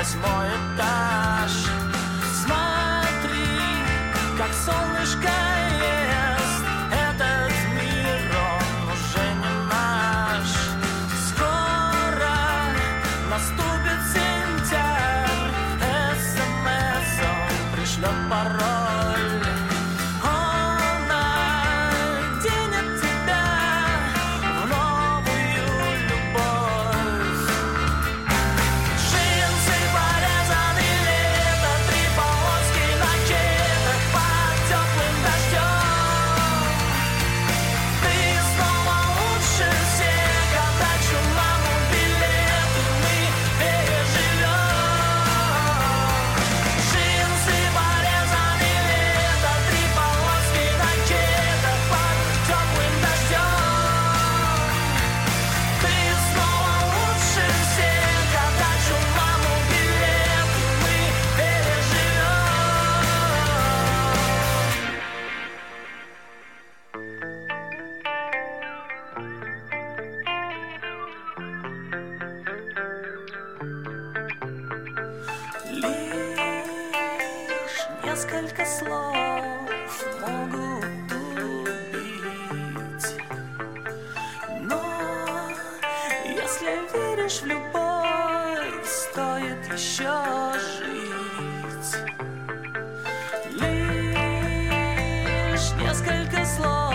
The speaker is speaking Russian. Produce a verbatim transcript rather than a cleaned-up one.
восьмой этаж. Смотри, как солнышко ест этот мир, он уже не наш. Скоро наступит сентябрь, СМС он пришлет пароль. Он оденет тебя в новую любовь. Джинсы порезаны лето, три полоски на кедах под теплым дождем. Ты снова лучше всех, отдачу маму билет, и мы переживем. Джинсы порезаны лето, три полоски на кедах под теплым дождем. Ты снова лучше всех, отдачу маму билет, и мы переживем. Лишь несколько слов могут убить, но если веришь в любовь, стоит еще жить. Лишь несколько слов